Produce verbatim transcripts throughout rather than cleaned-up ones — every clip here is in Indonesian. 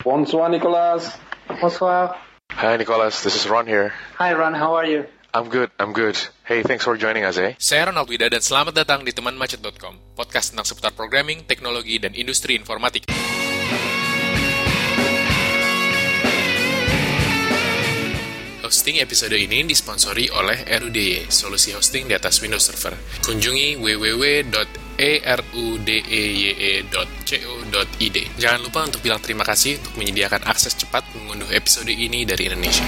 Bonsoir, Nicolas. Bonsoir. Hi, Nicolas. This is Ron here. Hi, Ron. How are you? I'm good. I'm good. Hey, thanks for joining us, eh? Saya Ronald Wida dan selamat datang di teman macet dot com, podcast tentang seputar programming, teknologi, dan industri informatik. Hosting episode ini disponsori oleh R U D Y, solusi hosting di atas Windows Server. Kunjungi w w w dot erudeye dot co dot i d. Jangan lupa untuk bilang terima kasih untuk menyediakan akses cepat mengunduh episode ini dari Indonesia.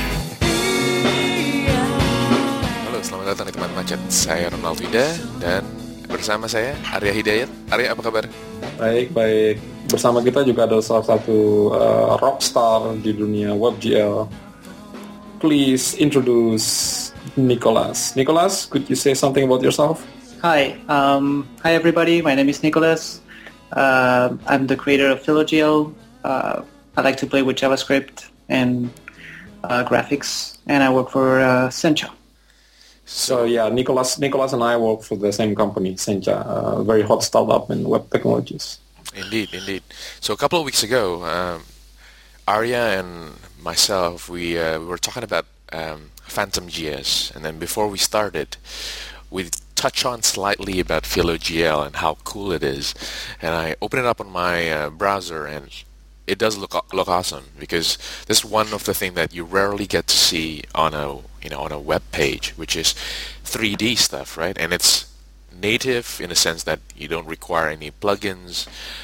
Halo, selamat datang di teman macet. Saya Ronald Wida dan bersama saya Arya Hidayat. Arya, apa kabar? Baik, baik. Bersama kita juga ada salah satu uh, rockstar di dunia WebGL. Please introduce Nicolas. Nicolas, could you say something about yourself? Hi. Um, hi, everybody. My name is Nicolas. Uh, I'm the creator of PhiloGL. Uh, I like to play with JavaScript and uh, graphics, and I work for uh, Sencha. So yeah, Nicolas, Nicolas and I work for the same company, Sencha, a very hot startup in web technologies. Indeed, indeed. So a couple of weeks ago, um, Arya and myself, we uh, we were talking about um, PhantomJS, and then before we started, we touched on slightly about PhiloGL and how cool it is. And I opened it up on my uh, browser, and it does look look awesome because this is one of the things that you rarely get to see on a you know on a web page, which is three D stuff, right? And it's native in a sense that you don't require any plugins.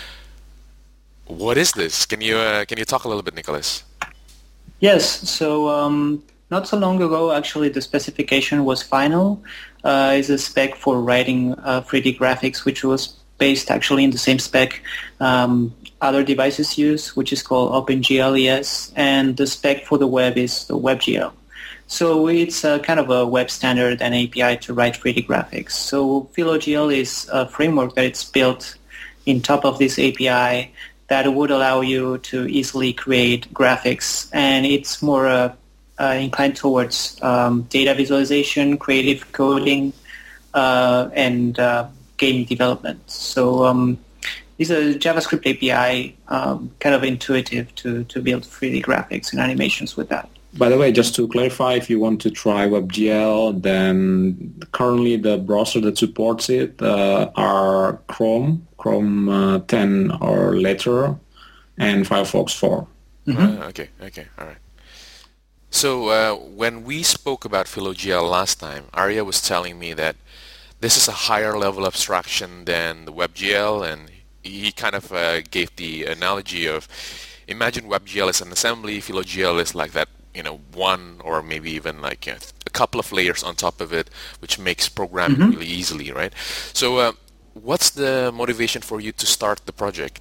What is this? Can you uh, can you talk a little bit, Nicolas? Yes. So um, not so long ago, actually, the specification was final. Uh, it's a spec for writing uh, three D graphics, which was based actually in the same spec um, other devices use, which is called OpenGL-E S, and the spec for the web is the WebGL. So it's a kind of a web standard and A P I to write three D graphics. So PhiloGL is a framework that it's built in top of this A P I that would allow you to easily create graphics, and it's more uh, uh, inclined towards um, data visualization, creative coding, uh, and uh, game development. So um, it's a JavaScript A P I, um, kind of intuitive to, to build three D graphics and animations with that. By the way, just to clarify, if you want to try WebGL, then currently the browser that supports it uh, are Chrome, Chrome uh, ten or later, and Firefox four. Mm-hmm. Uh, okay, okay, all right. So uh, when we spoke about PhiloGL last time, Arya was telling me that this is a higher level abstraction than the WebGL, and he kind of uh, gave the analogy of imagine WebGL is an assembly, PhiloGL is like that, you know, one or maybe even like you know, a couple of layers on top of it, which makes programming mm-hmm. really easily, right? So uh, what's the motivation for you to start the project?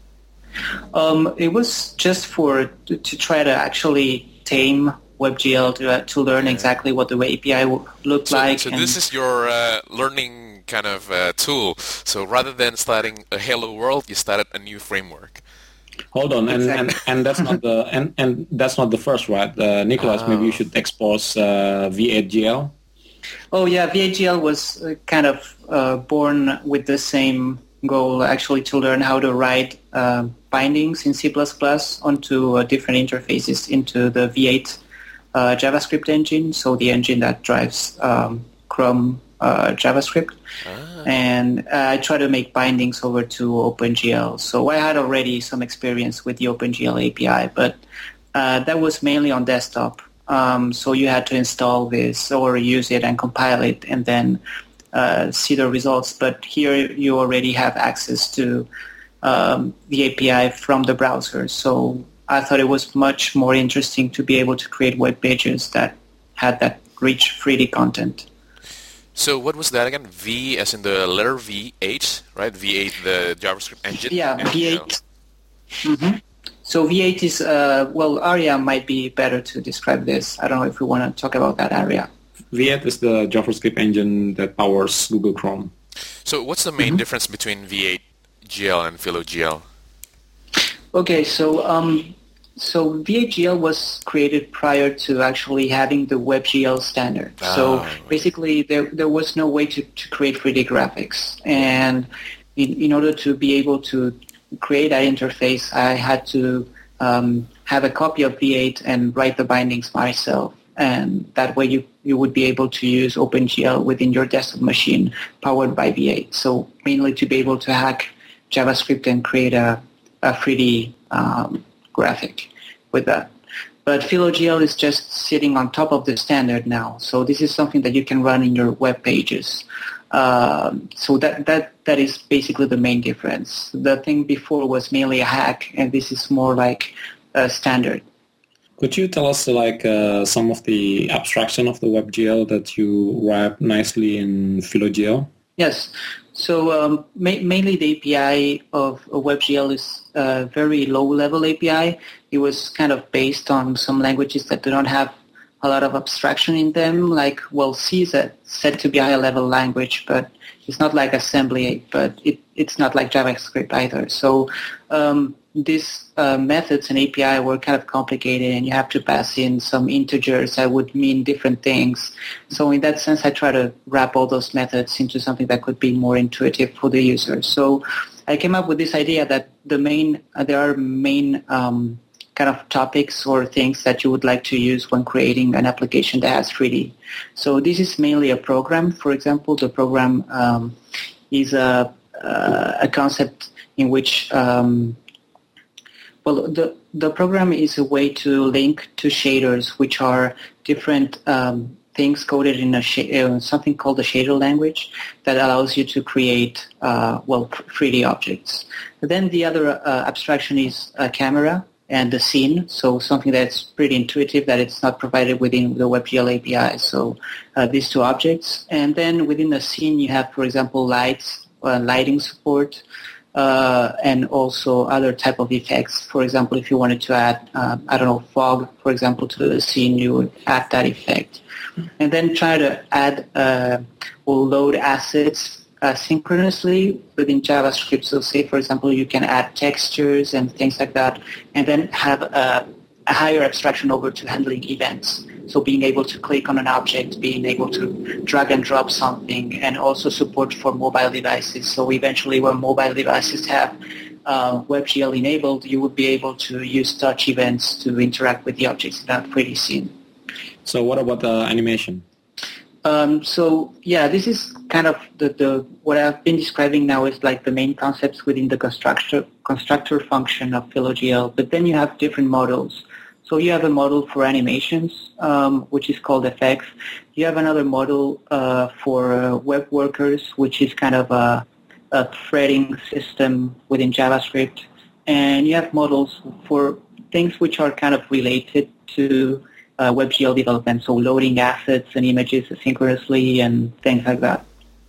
Um, it was just for to, to try to actually tame WebGL to uh, to learn yeah. exactly what the A P I would look so, like. So and this is your uh, learning kind of uh, tool. So rather than starting a hello world, you started a new framework. Hold on, and, exactly. and, and that's not the and, and that's not the first, right? Uh, Nicolas, oh. maybe you should expose uh, V eight G L. Oh yeah, V eight G L was uh, kind of uh, born with the same goal, actually, to learn how to write uh, bindings in C plus plus onto uh, different interfaces into the V eight uh, JavaScript engine, so the engine that drives um, Chrome uh, JavaScript. Ah. And uh, I try to make bindings over to OpenGL. So I had already some experience with the OpenGL A P I, but uh, that was mainly on desktop. Um, so you had to install this or use it and compile it and then uh, see the results. But here you already have access to um, the A P I from the browser. So I thought it was much more interesting to be able to create web pages that had that rich three D content. So what was that again? V as in the letter V eight, right? V eight, the JavaScript engine? Yeah, V eight. Mm-hmm. So V eight is, uh, well, Arya might be better to describe this. I don't know if we want to talk about that, Arya. V eight is the JavaScript engine that powers Google Chrome. So what's the main mm-hmm. difference between V eight G L and PhiloGL? Okay, so um, so V eight G L was created prior to actually having the WebGL standard. Ah, so basically, there there was no way to, to create three D graphics, and in, in order to be able to create that interface, I had to um, have a copy of V eight and write the bindings myself. And that way you, you would be able to use OpenGL within your desktop machine powered by V eight. So mainly to be able to hack JavaScript and create a, a three D um, graphic with that. But PhiloGL is just sitting on top of the standard now. So this is something that you can run in your web pages. Um, so that, that, that is basically the main difference. The thing before was mainly a hack, and this is more like a standard. Could you tell us like uh, some of the abstraction of the WebGL that you wrap nicely in PhiloGL? Yes. So um, ma- mainly the A P I of WebGL is a very low-level A P I. It was kind of based on some languages that do not have a lot of abstraction in them. Like, well, C is a, said to be a high-level language, but it's not like assembly, but it, it's not like JavaScript either. So um, these uh, methods and A P I were kind of complicated, and you have to pass in some integers that would mean different things. So in that sense, I try to wrap all those methods into something that could be more intuitive for the user. So I came up with this idea that the main uh, there are main um, kind of topics or things that you would like to use when creating an application that has three D. So this is mainly a program. For example, the program um, is a, uh, a concept in which um, Well, the, the program is a way to link to shaders, which are different um, things coded in a sh- uh, something called a shader language that allows you to create, uh, well, three D objects. But then the other uh, abstraction is a camera and the scene, so something that's pretty intuitive that it's not provided within the WebGL A P I. So uh, these two objects. And then within the scene, you have, for example, lights, uh, lighting support, Uh, and also other type of effects. For example, if you wanted to add, uh, I don't know, fog, for example, to the scene, you would add that effect. And then try to add uh, or load assets uh, synchronously within JavaScript. So say, for example, you can add textures and things like that, and then have a, a higher abstraction over to handling events. So being able to click on an object, being able to drag and drop something, and also support for mobile devices. So eventually when mobile devices have uh, WebGL enabled, you would be able to use touch events to interact with the objects in that three D scene. So what about the animation? Um, so yeah, this is kind of the, the what I've been describing now is like the main concepts within the constructor, constructor function of PhiloGL, but then you have different models. So you have a model for animations, um, which is called effects. You have another model uh, for uh, web workers, which is kind of a, a threading system within JavaScript. And you have models for things which are kind of related to uh, WebGL development, so loading assets and images asynchronously and things like that.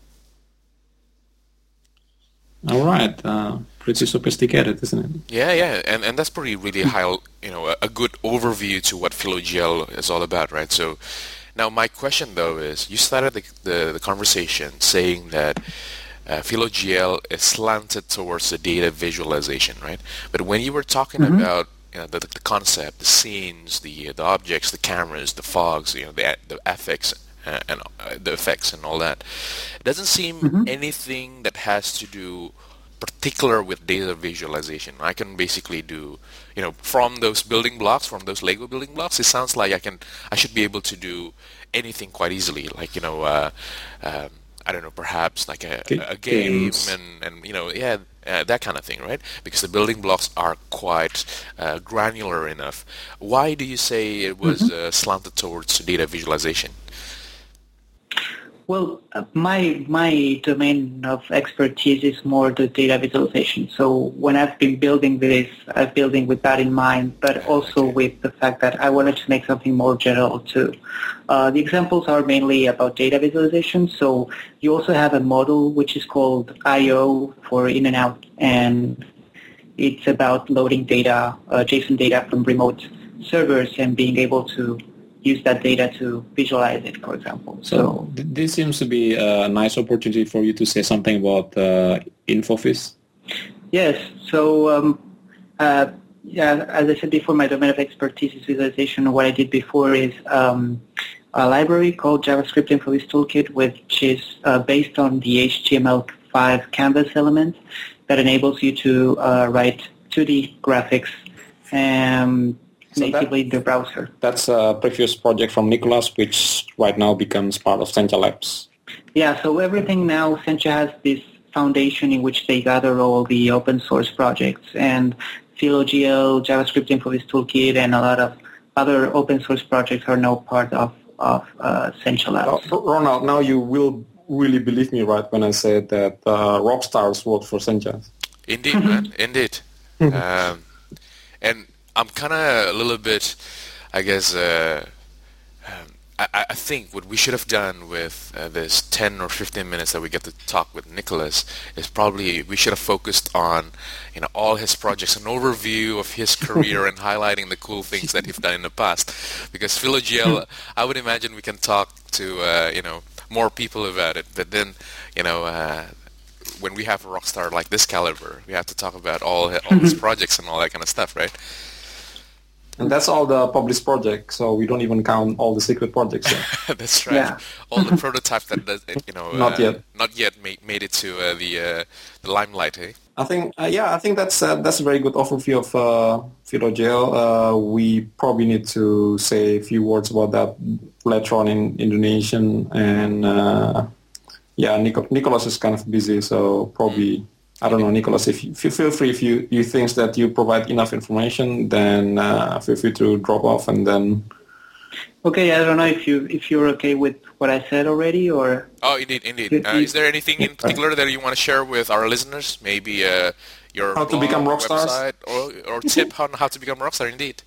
All right. Uh, pretty sophisticated, isn't it? Yeah, yeah, and and that's pretty really high, you know, a, a good overview to what PhiloGL is all about, right? So, now my question though is, you started the the, the conversation saying that uh, PhiloGL is slanted towards the data visualization, right? But when you were talking mm-hmm. about you know, the, the concept, the scenes, the the objects, the cameras, the fogs, you know, the the effects. Uh, and uh, the effects and all that. It doesn't seem mm-hmm. anything that has to do particular with data visualization. I can basically do, you know, from those building blocks, from those Lego building blocks, it sounds like I can, I should be able to do anything quite easily. Like, you know, uh, um, I don't know, perhaps like a, a game and, and, you know, yeah, uh, that kind of thing, right? Because the building blocks are quite uh, granular enough. Why do you say it was mm-hmm. uh, slanted towards data visualization? Well, uh, my my domain of expertise is more the data visualization. So when I've been building this, I'm building with that in mind, but also okay. with the fact that I wanted to make something more general too. Uh, the examples are mainly about data visualization. So you also have a model which is called I O for in and out, and it's about loading data, uh, JSON data from remote servers and being able to use that data to visualize it, for example. So, so th- this seems to be a nice opportunity for you to say something about uh, Infofizz. Yes. So, um, uh, yeah, as I said before, my domain of expertise is visualization. What I did before is um, a library called JavaScript Infofizz Toolkit, which is uh, based on the H T M L five canvas element that enables you to uh, write two D graphics and So natively that- the browser. That's a previous project from Nicholas, which right now becomes part of Sencha Labs. Yeah, so everything now, Sencha has this foundation in which they gather all the open source projects, and PhiloGL, JavaScript Infobase Toolkit, and a lot of other open source projects are now part of, of uh, Sencha Labs. Uh, Ronald, now you will really believe me, right, when I said that uh, rock stars work for Sencha. Indeed, man. Indeed. um, and I'm kind of a little bit, I guess, uh, um, I, I think what we should have done with uh, this ten or fifteen minutes that we get to talk with Nicholas is probably we should have focused on, you know, all his projects, an overview of his career and highlighting the cool things that he's done in the past. Because PhiloGL, I would imagine we can talk to, uh, you know, more people about it. But then, you know, uh, when we have a rock star like this caliber, we have to talk about all all his projects and all that kind of stuff, right? And that's all the published projects, so we don't even count all the secret projects yet. That's right. Yeah. All the prototypes that, does, you know, Not uh, yet. not yet made made it to uh, the uh, the limelight, eh? I think, uh, yeah, I think that's uh, that's a very good overview of uh, PhiloGL. Uh, we probably need to say a few words about that later on in Indonesian, and uh, yeah, Nic- Nicholas is kind of busy, so probably. Mm. I don't know, Nicholas, if you, if you feel free, if you, you think that you provide enough information, then uh, feel free to drop off and then... Okay, I don't know if, you, if you're okay with what I said already, or... Oh, indeed, indeed. Uh, is there anything in particular that you want to share with our listeners? Maybe uh, your How to blog, become rock stars? website, or, or tip on how to become a rock star, indeed.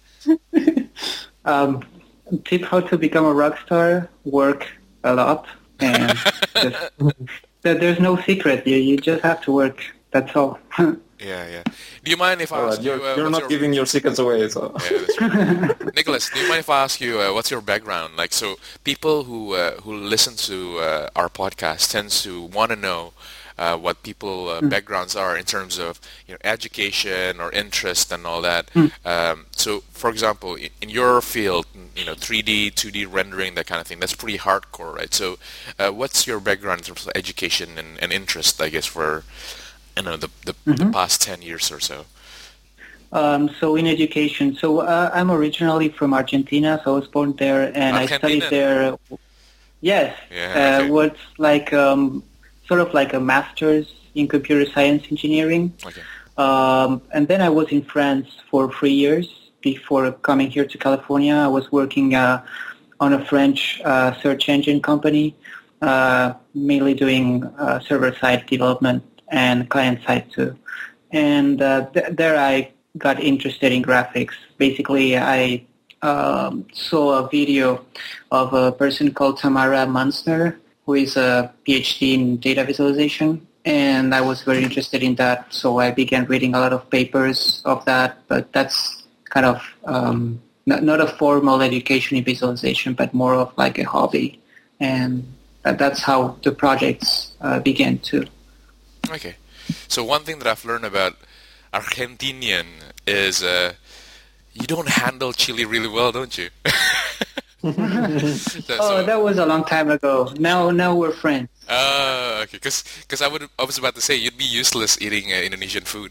um, tip how to become a rock star, work a lot, and just, there's no secret. You, you just have to work. That's all. Yeah, yeah. Do you mind if I All ask right, you... you're Uh, you're what's not your... giving your secrets away, so... Yeah, that's right. Nicholas, do you mind if I ask you uh, what's your background? Like, so people who uh, who listen to uh, our podcast tends to want to know uh, what people uh, mm. backgrounds are in terms of, you know, education or interest and all that. Mm. Um, so, for example, in, in your field, you know, three D, two D rendering, that kind of thing, that's pretty hardcore, right? So, uh, what's your background in terms of education and, and interest, I guess, for, you know, the the, mm-hmm. the past ten years or so? Um, so in education, so uh, I'm originally from Argentina, so I was born there, and Argentina. I studied there. Yes, yeah, okay. uh, what's like um, sort of like a master's in computer science engineering. Okay. Um, and then I was in France for three years before coming here to California. I was working uh, on a French uh, search engine company, uh, mainly doing uh, server-side development and client-side too. And uh, th- there I got interested in graphics. Basically, I um, saw a video of a person called Tamara Munzner, who is a PhD in data visualization, and I was very interested in that, so I began reading a lot of papers of that, but that's kind of um, not, not a formal education in visualization, but more of like a hobby, and that's how the projects uh, began too. Okay. So one thing that I've learned about Argentinian is uh, you don't handle chili really well, don't you? so, oh, so, that was a long time ago. Now, now we're friends. Uh, okay, because I would I was about to say you'd be useless eating uh, Indonesian food.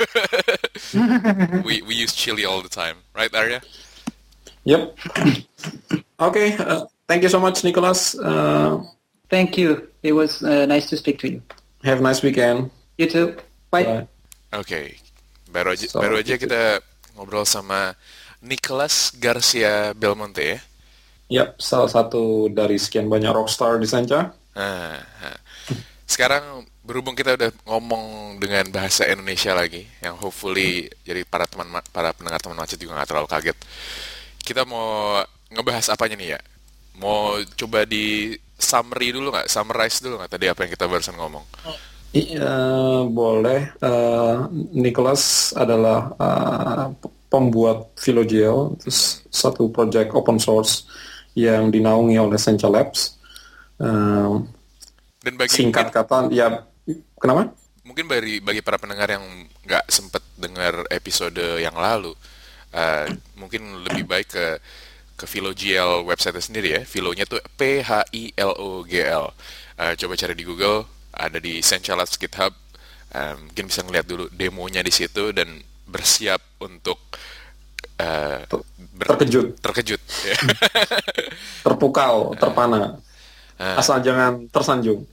we we use chili all the time, right, Arya? Yep. Okay. Uh, thank you so much, Nicholas. Uh, thank you. It was uh, nice to speak to you. Have a nice weekend. You too. Bye. Bye. Oke, okay. baru aja so, baru aja kita ngobrol sama Nicholas Garcia Belmonte ya. Yap, salah satu dari sekian banyak rockstar di Sencha. Nah, nah. Sekarang berhubung kita udah ngomong dengan bahasa Indonesia lagi, yang hopefully jadi para teman para pendengar teman macet juga nggak terlalu kaget. Kita mau ngebahas apanya nih ya? Mau coba di summary dulu nggak? Summarize dulu nggak tadi apa yang kita barusan ngomong? Iya, boleh. Uh, Nicholas adalah uh, pembuat PhiloGL, terus satu project open source yang dinaungi oleh Sencha Labs. Uh, Dan bagi singkat mungkin, kata, ya kenapa? Mungkin bagi bagi para pendengar yang nggak sempat dengar episode yang lalu, uh, mungkin lebih baik ke ke PhiloGL website sendiri ya. Philonya tuh P H I L O G L. Uh, coba cari di Google, ada di Sencha Labs GitHub. Um, mungkin bisa ngeliat dulu demonya di situ dan bersiap untuk uh, ber- terkejut, terkejut, terpukau, terpana, uh, asal jangan tersanjung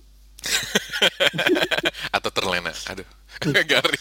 atau terlena. Aduh, garing.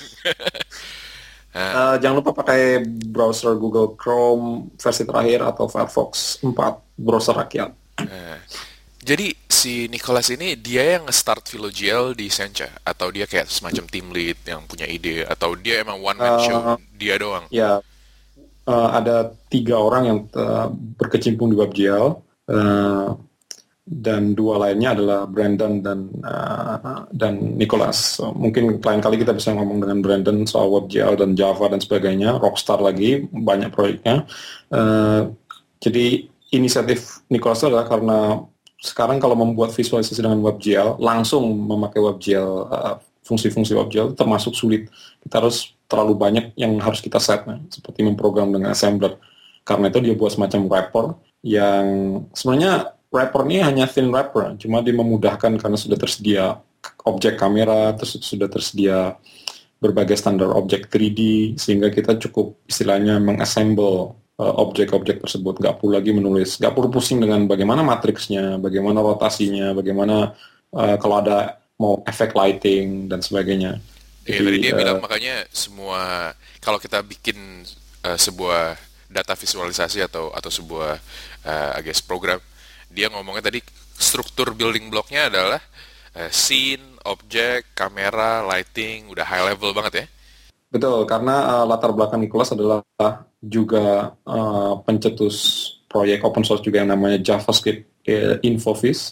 uh, jangan lupa pakai browser Google Chrome versi terakhir atau Firefox empat, browser rakyat. Uh, jadi si Nicholas ini dia yang nge-start PhiloGL di Sencha, atau dia kayak semacam team lead yang punya ide, atau dia emang one man show, uh, dia doang? Ya, uh, ada tiga orang yang uh, berkecimpung di WebGL, uh, dan dua lainnya adalah Brandon dan uh, dan Nicholas. So, mungkin lain kali kita bisa ngomong dengan Brandon soal WebGL dan Java dan sebagainya. Rockstar lagi, banyak proyeknya. Uh, jadi inisiatif Nicholas adalah karena sekarang kalau membuat visualisasi dengan WebGL, langsung memakai WebGL, uh, fungsi-fungsi WebGL termasuk sulit. Kita harus terlalu banyak yang harus kita set, nah, seperti memprogram dengan assembler. Karena itu dia buat semacam wrapper yang sebenarnya wrapper ini hanya thin wrapper, cuma dia memudahkan karena sudah tersedia objek kamera, terus sudah tersedia berbagai standar objek tiga D, sehingga kita cukup istilahnya mengassemble uh, objek-objek tersebut, nggak perlu lagi menulis, nggak perlu pusing dengan bagaimana matriksnya, bagaimana rotasinya, bagaimana uh, kalau ada mau efek lighting dan sebagainya. Iya, tadi dia uh, bilang makanya semua kalau kita bikin uh, sebuah data visualisasi atau atau sebuah uh, I guess program, dia ngomongnya tadi struktur building blocknya adalah uh, scene, objek, kamera, lighting, udah high level banget ya. Betul, karena uh, latar belakang Nicholas adalah juga uh, pencetus proyek open source juga yang namanya JavaScript uh, Infofis,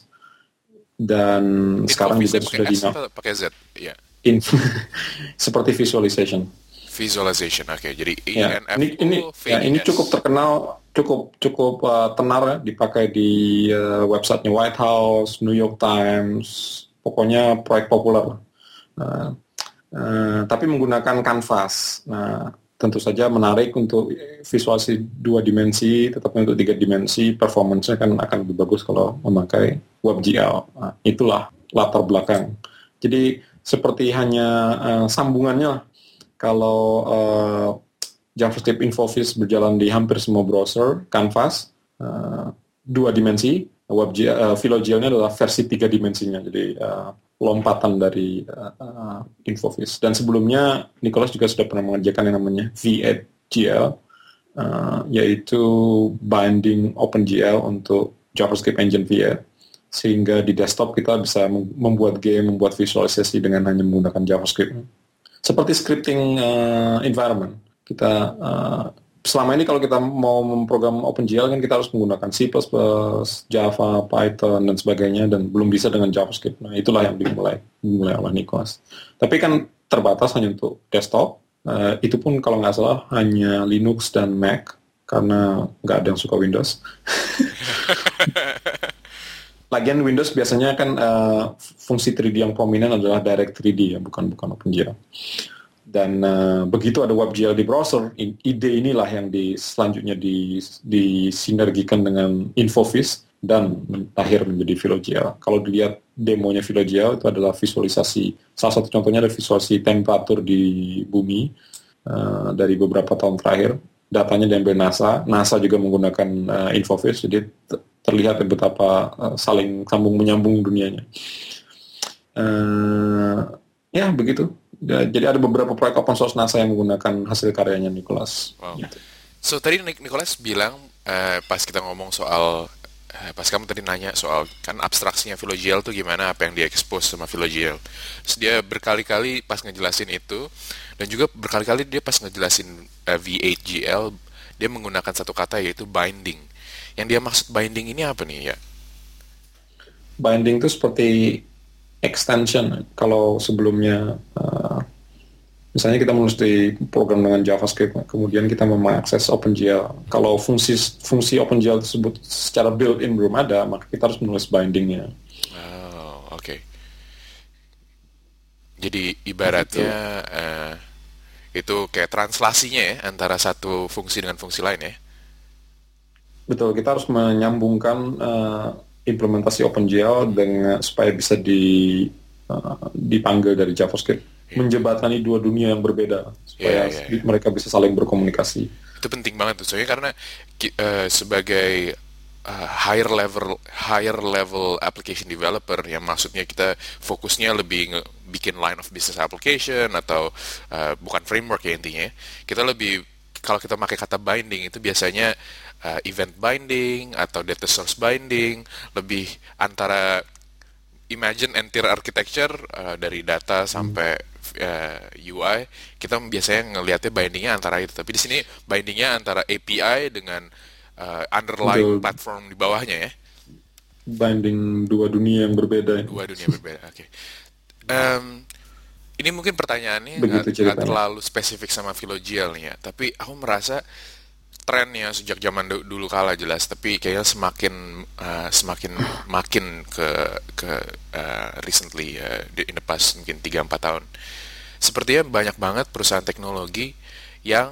dan Infofis sekarang juga sudah di pakai Z, ya. Info, seperti visualization. Visualization, oke. Okay. Jadi ya, ini ini, ya, ini cukup terkenal, cukup cukup uh, tenar ya, dipakai di uh, websitenya White House, New York Times, pokoknya proyek populer. Uh, uh, tapi menggunakan Canvas. Nah, tentu saja menarik untuk visualisasi dua dimensi, tetapi untuk tiga dimensi performance-nya kan akan lebih bagus kalau memakai WebGL. Nah, itulah latar belakang. Jadi seperti hanya uh, sambungannya. Kalau uh, JavaScript Infofis berjalan di hampir semua browser, Canvas uh, dua dimensi, WebGL, uh, PhiloGL-nya adalah versi tiga dimensinya, jadi uh, lompatan dari uh, uh, Infofis. Dan sebelumnya Nicholas juga sudah pernah mengerjakan yang namanya V eight G L, uh, yaitu binding OpenGL untuk JavaScript Engine V eight. Sehingga di desktop kita bisa membuat game, membuat visualisasi dengan hanya menggunakan JavaScript. Seperti scripting uh, environment. Kita uh, selama ini kalau kita mau memprogram OpenGL kan kita harus menggunakan C plus plus, Java, Python dan sebagainya, dan belum bisa dengan JavaScript. Nah, itulah yang dimulai dimulai oleh Nicholas. Tapi kan terbatas hanya untuk desktop. Uh, itu pun kalau nggak salah hanya Linux dan Mac, karena nggak ada yang suka Windows. Lagian Windows biasanya kan uh, fungsi tiga D yang prominent adalah Direct tiga D ya, bukan bukan OpenGL. Dan uh, begitu ada WebGL di browser, in, ide inilah yang di, selanjutnya di, disinergikan dengan Infofis dan akhir menjadi PhiloGL. Kalau dilihat demonya PhiloGL itu adalah visualisasi, salah satu contohnya adalah visualisasi temperatur di bumi uh, dari beberapa tahun terakhir. Datanya diambil NASA, NASA juga menggunakan uh, Infofis, jadi t- terlihat betapa uh, saling sambung menyambung dunianya. Uh, ya begitu. Ya, jadi ada beberapa proyek open source NASA yang menggunakan hasil karyanya Nicholas. Wow. Gitu. So tadi Nicholas bilang uh, pas kita ngomong soal, uh, pas kamu tadi nanya soal kan abstraksinya PhiloGL tuh gimana, apa yang dia expose sama PhiloGL. Terus dia berkali-kali pas ngejelasin itu, dan juga berkali-kali dia pas ngejelasin uh, V eight G L, dia menggunakan satu kata yaitu binding. Yang dia maksud binding ini apa nih ya? Binding itu seperti extension. Kalau sebelumnya uh, misalnya kita menulis di program dengan JavaScript, kemudian kita mau mengakses OpenGL. Kalau fungsi fungsi OpenGL tersebut secara built-in belum ada, maka kita harus menulis bindingnya. Oh, oke. Okay. Jadi ibaratnya itu. Uh, itu kayak translasinya ya antara satu fungsi dengan fungsi lain ya. Betul, kita harus menyambungkan uh, implementasi OpenGL dengan supaya bisa di uh, dipanggil dari JavaScript. menjembatani dua dunia yang berbeda supaya Yeah, yeah, yeah. mereka bisa saling berkomunikasi. Itu penting banget tuh, soalnya karena ki- eh, sebagai uh, higher level higher level application developer, yang maksudnya kita fokusnya lebih nge- bikin line of business application atau uh, bukan framework ya intinya. Kita lebih, kalau kita pakai kata binding itu biasanya uh, event binding atau data source binding, lebih antara imagine entire architecture uh, dari data sampai uh, U I. Kita biasanya ngelihatnya bindingnya antara itu, tapi di sini bindingnya antara A P I dengan uh, underlying Betul. platform di bawahnya ya. Binding dua dunia yang berbeda. Dua dunia berbeda. Oke. Em, ini mungkin pertanyaannya Begitu nggak nggak ceritanya. terlalu spesifik sama Philo.jl nih ya, tapi aku merasa trennya sejak zaman du- dulu kala jelas, tapi kayaknya semakin uh, semakin makin ke ke uh, recently uh, in the past mungkin tiga empat tahun. Sepertinya banyak banget perusahaan teknologi yang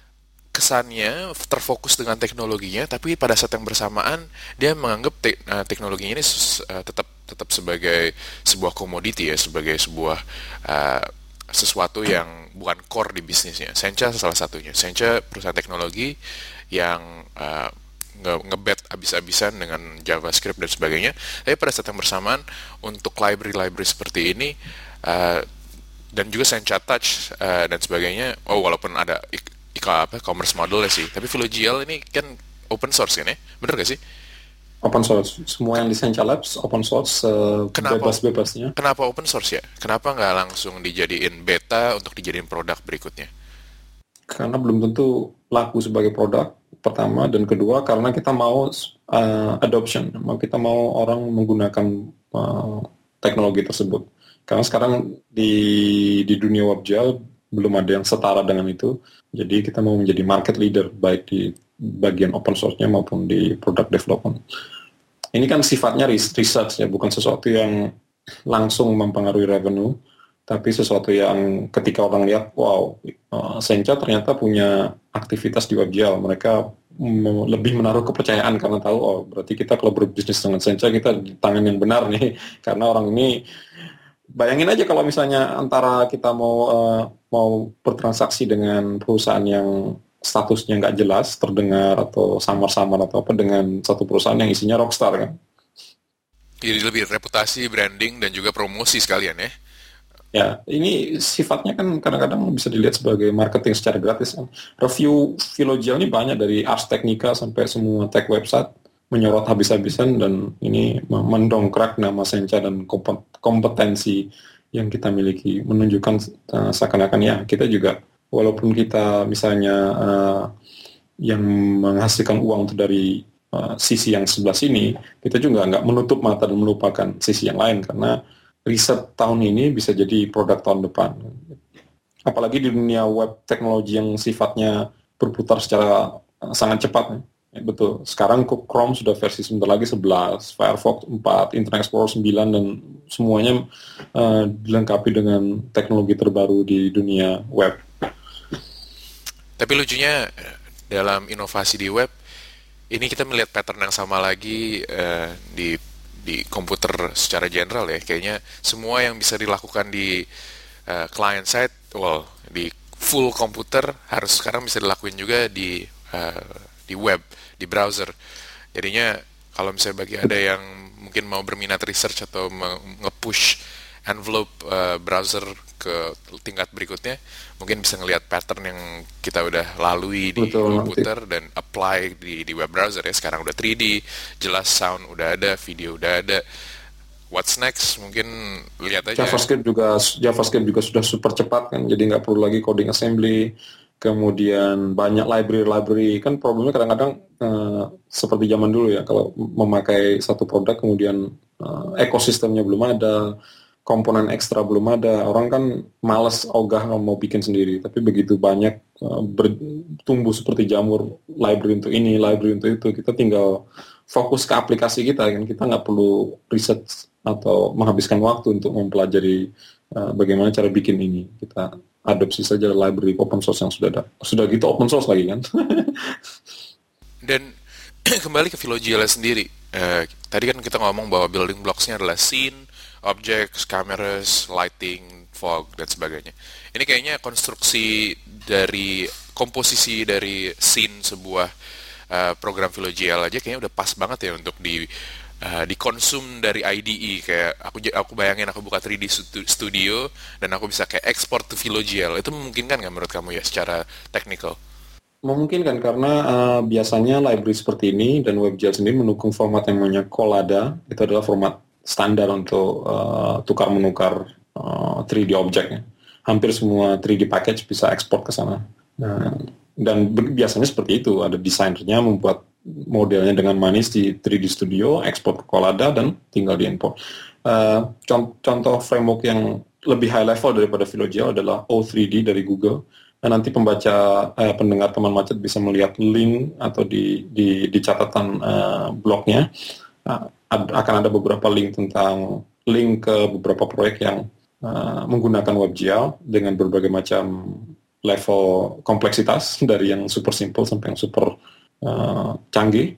kesannya terfokus dengan teknologinya, tapi pada saat yang bersamaan dia menganggap te- uh, teknologinya ini sus- uh, tetap tetap sebagai sebuah komoditi ya, sebagai sebuah uh, sesuatu yang bukan core di bisnisnya. Sencha salah satunya. Sencha perusahaan teknologi yang uh, nge- ngebet abis-abisan dengan JavaScript dan sebagainya. Tapi pada saat yang bersamaan untuk library-library seperti ini uh, dan juga Sencha Touch uh, dan sebagainya, oh walaupun ada ik- ika apa commerce modelnya sih, tapi Philo.jl ini kan open source kan ya, bener gak sih? Open source, semua yang di Sencha Labs open source, uh, Kenapa? bebas-bebasnya. Kenapa open source ya? Kenapa nggak langsung dijadiin beta untuk dijadiin produk berikutnya? Karena belum tentu laku sebagai produk pertama, dan kedua karena kita mau uh, adoption, mau kita mau orang menggunakan uh, teknologi tersebut. Karena sekarang di di dunia WebGL belum ada yang setara dengan itu, jadi kita mau menjadi market leader baik di bagian open source-nya maupun di product development. Ini kan sifatnya research ya, bukan sesuatu yang langsung mempengaruhi revenue, tapi sesuatu yang ketika orang lihat, wow, uh, Sencha ternyata punya aktivitas di WebGL, mereka m- lebih menaruh kepercayaan karena tahu, oh berarti kita kalau berbisnis dengan Sencha kita di tangan yang benar nih, karena orang ini, bayangin aja kalau misalnya antara kita mau uh, mau bertransaksi dengan perusahaan yang statusnya nggak jelas, terdengar atau samar-samar atau apa, dengan satu perusahaan yang isinya rockstar kan. Jadi lebih reputasi, branding, dan juga promosi sekalian ya. Ya, ini sifatnya kan kadang-kadang bisa dilihat sebagai marketing secara gratis kan. Review Philo.jl ini banyak dari Ars Technica sampai semua tech website menyorot habis-habisan, dan ini mendongkrak nama Sencha dan kompetensi yang kita miliki, menunjukkan uh, seakan-akan ya kita juga, walaupun kita misalnya uh, yang menghasilkan uang itu dari uh, sisi yang sebelah sini, kita juga nggak menutup mata dan melupakan sisi yang lain, karena riset tahun ini bisa jadi produk tahun depan. Apalagi di dunia web teknologi yang sifatnya berputar secara uh, sangat cepat. Ya, betul. Sekarang Chrome sudah versi sebentar lagi sebelas, Firefox empat, Internet Explorer sembilan, dan semuanya uh, dilengkapi dengan teknologi terbaru di dunia web. Tapi lucunya dalam inovasi di web ini kita melihat pattern yang sama lagi uh, di di komputer secara general ya. Kayaknya semua yang bisa dilakukan di uh, client side, well di full komputer harus sekarang bisa dilakuin juga di uh, di web, di browser. Jadinya kalau misalnya bagi ada yang mungkin mau berminat research atau nge-push envelope uh, browser ke tingkat berikutnya, mungkin bisa ngelihat pattern yang kita udah lalui di Betul, komputer nanti. dan apply di di web browser ya. Sekarang udah tiga D, jelas sound udah ada, video udah ada. What's next? Mungkin lihat aja. JavaScript juga JavaScript juga sudah super cepat kan, jadi nggak perlu lagi coding assembly. Kemudian banyak library-library, kan problemnya kadang-kadang uh, seperti zaman dulu ya, kalau memakai satu produk kemudian uh, ekosistemnya belum ada, komponen ekstra belum ada, orang kan malas ogah mau bikin sendiri. Tapi begitu banyak uh, bertumbuh seperti jamur library untuk ini, library untuk itu, kita tinggal fokus ke aplikasi kita kan, kita nggak perlu riset atau menghabiskan waktu untuk mempelajari uh, bagaimana cara bikin ini. Kita adopsi saja library open source yang sudah ada. Sudah gitu open source lagi kan. Dan kembali ke Philo.jl sendiri. Uh, tadi kan kita ngomong bahwa building blocks-nya adalah scene, objects, cameras, lighting, fog dan sebagainya. Ini kayaknya konstruksi dari komposisi dari scene sebuah uh, program VeloGL aja kayaknya udah pas banget ya untuk di uh, dikonsum dari I D E. Kayak aku aku bayangin aku buka three D Studio dan aku bisa kayak export to VeloGL. Itu memungkinkan nggak menurut kamu ya secara technical? Memungkinkan karena uh, biasanya library seperti ini dan WebGL sendiri mendukung format yang namanya Collada. Itu adalah format standar untuk uh, tukar menukar uh, three D objeknya. Hampir semua three D package bisa ekspor ke sana. Nah, dan biasanya seperti itu, ada desainernya membuat modelnya dengan manis di three D Studio, ekspor ke Collada dan tinggal di-import. Uh, contoh framework yang lebih high level daripada VeloGL adalah O three D dari Google. Dan nanti pembaca, eh, pendengar teman macet bisa melihat link atau di di, di catatan uh, blognya uh, ad, akan ada beberapa link tentang link ke beberapa proyek yang uh, menggunakan WebGL dengan berbagai macam level kompleksitas dari yang super simple sampai yang super uh, canggih.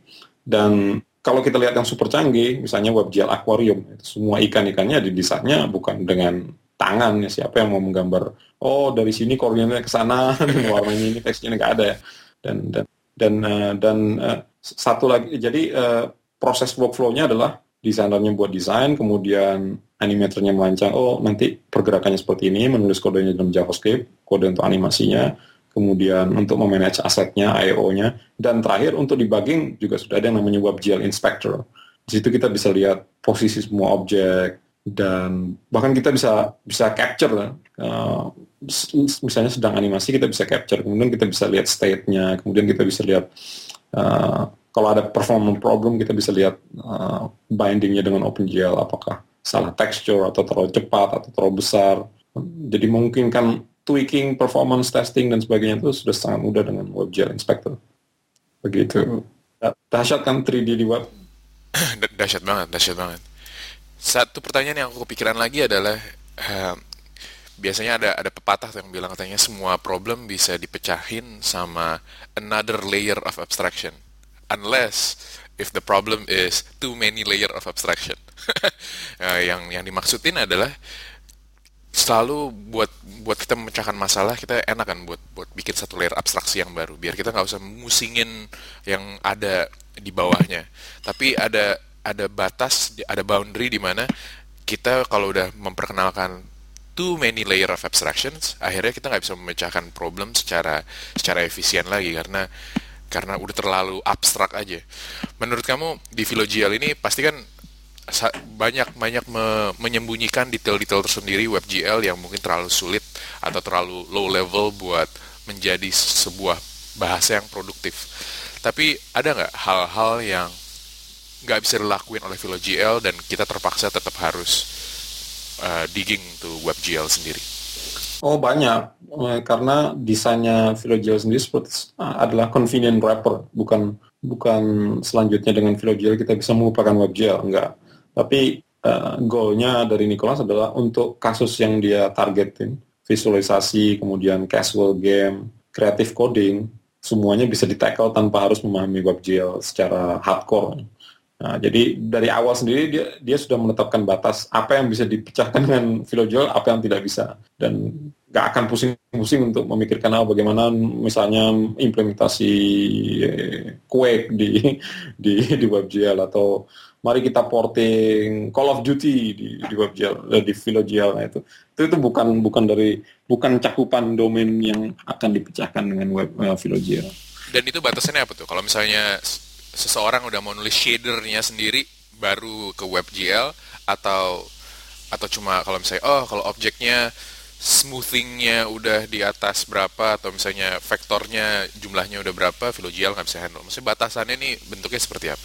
Dan kalau kita lihat yang super canggih, misalnya WebGL Aquarium, itu semua ikan-ikannya didesainnya bukan dengan tangan, ya siapa yang mau menggambar oh dari sini koordinatnya ke sana warnanya ini teksnya nggak ada ya. dan dan dan uh, dan uh, satu lagi jadi uh, proses workflow-nya adalah desainernya buat desain, kemudian animatornya merancang oh nanti pergerakannya seperti ini, menulis kodenya dalam JavaScript, kode untuk animasinya, kemudian untuk memanage asetnya, I O-nya, dan terakhir untuk debugging juga sudah ada yang namanya WebGL Inspector. Di situ kita bisa lihat posisi semua objek, dan bahkan kita bisa bisa capture uh, misalnya sedang animasi kita bisa capture, kemudian kita bisa lihat state-nya, kemudian kita bisa lihat uh, kalau ada performance problem kita bisa lihat uh, binding-nya dengan OpenGL, apakah salah texture atau terlalu cepat atau terlalu besar. Jadi mungkin kan tweaking, performance testing dan sebagainya itu sudah sangat mudah dengan WebGL Inspector. Begitu. Dahsyat kan three D di web. Dahsyat banget, dahsyat banget. Satu pertanyaan yang aku kepikiran lagi adalah uh, biasanya ada ada pepatah yang bilang katanya semua problem bisa dipecahin sama another layer of abstraction, unless if the problem is too many layer of abstraction. uh, yang yang dimaksudin adalah selalu buat buat kita memecahkan masalah kita enak kan buat buat bikin satu layer abstraksi yang baru biar kita nggak usah musingin yang ada di bawahnya. Tapi ada ada batas, ada boundary di mana kita kalau udah memperkenalkan too many layer of abstractions, akhirnya kita nggak bisa memecahkan problem secara secara efisien lagi karena karena udah terlalu abstrak aja. Menurut kamu di VeloGL ini pasti kan banyak banyak me, menyembunyikan detail-detail tersendiri WebGL yang mungkin terlalu sulit atau terlalu low level buat menjadi sebuah bahasa yang produktif. Tapi ada nggak hal-hal yang nggak bisa dilakuin oleh VeloGL dan kita terpaksa tetap harus uh, digging to WebGL sendiri? Oh banyak, karena desainnya VeloGL sendiri seperti, uh, adalah convenient wrapper, bukan bukan selanjutnya dengan VeloGL kita bisa melupakan WebGL, enggak. Tapi uh, goalnya dari Nicholas adalah untuk kasus yang dia targetin, visualisasi, kemudian casual game, creative coding, semuanya bisa di-tackle tanpa harus memahami WebGL secara hardcore. Nah, jadi dari awal sendiri dia dia sudah menetapkan batas apa yang bisa dipecahkan dengan VeloGL, apa yang tidak bisa, dan nggak akan pusing-pusing untuk memikirkan oh, bagaimana misalnya implementasi Quake di di di WebGL atau mari kita porting Call of Duty di di WebGL di VeloGL. Nah, itu itu itu bukan bukan dari bukan cakupan domain yang akan dipecahkan dengan web uh, VeloGL. Dan itu batasannya apa tuh? Kalau misalnya seseorang udah mau nulis shadernya sendiri baru ke WebGL atau atau cuma kalau misalnya oh kalau objeknya smoothingnya udah di atas berapa atau misalnya vektornya jumlahnya udah berapa VeloGL nggak bisa handle. Maksudnya batasannya nih bentuknya seperti apa?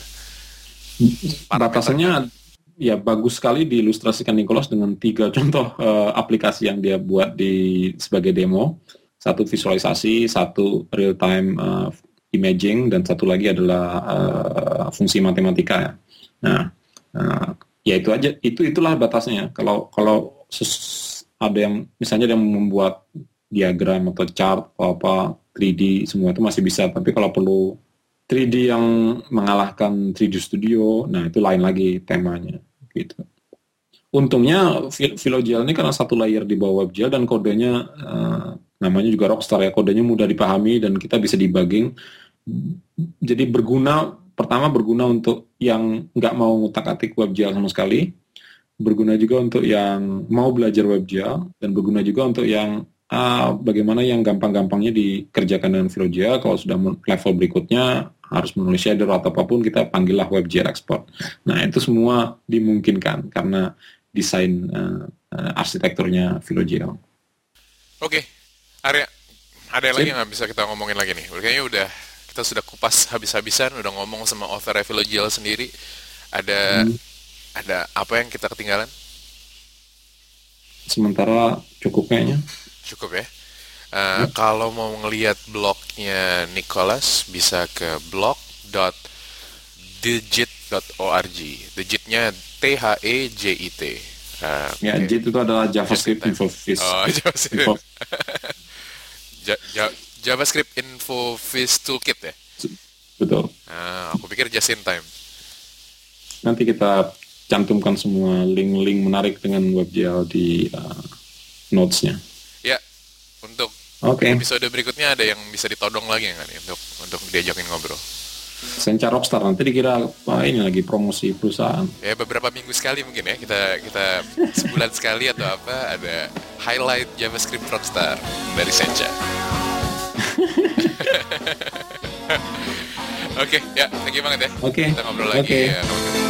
Batasannya ya bagus sekali diilustrasikan Nicholas dengan tiga contoh uh, aplikasi yang dia buat di sebagai demo. Satu visualisasi, satu real time uh, imaging, dan satu lagi adalah uh, fungsi matematika. Nah, uh, ya itu aja, itu itulah batasnya. Kalau kalau ses, ada yang misalnya yang membuat diagram atau chart atau apa three D semua itu masih bisa, tapi kalau perlu three D yang mengalahkan three D Studio, nah itu lain lagi temanya gitu. untungnya VeloGL ini karena satu layer di bawah WebGL dan kodenya uh, namanya juga Rockstar ya, kodenya mudah dipahami dan kita bisa debugging. Jadi berguna, pertama berguna untuk yang nggak mau ngutak-atik WebGL sama sekali, berguna juga untuk yang mau belajar WebGL, dan berguna juga untuk yang uh, bagaimana yang gampang-gampangnya dikerjakan dengan VeloGL. Kalau sudah level berikutnya harus menulis shader atau apapun, kita panggillah WebGL export. Nah, itu semua dimungkinkan karena desain uh, uh, arsitekturnya VeloGL. Oke, Arya, ada lagi yang nggak bisa kita ngomongin lagi nih? Kayaknya udah, kita sudah kupas habis-habisan, udah ngomong sama author VeloGL sendiri. Ada hmm. ada apa yang kita ketinggalan? Sementara cukup kayaknya. Cukup ya. Uh, hmm. Kalau mau ngelihat blognya Nicholas, bisa ke blog dot digit dot org. Digitnya T H E J I T. Uh, ya, okay. J I T itu adalah JavaScript Info Viz. Oh, JavaScript. ja, ja, JavaScript Info Viz Toolkit ya? Betul. Uh, aku pikir just in time. Nanti kita cantumkan semua link-link menarik dengan WebGL di uh, notes-nya. Ya, untuk okay. episode berikutnya ada yang bisa ditodong lagi nggak nih untuk untuk diajakin ngobrol? Senca Rockstar nanti dikira wah ini lagi promosi perusahaan. Ya beberapa minggu sekali mungkin ya, kita kita sebulan sekali atau apa ada highlight JavaScript Rockstar dari Senca. Oke, okay, ya, thank you banget ya. Oke. Okay. Kita ngobrol lagi. Okay. Ya,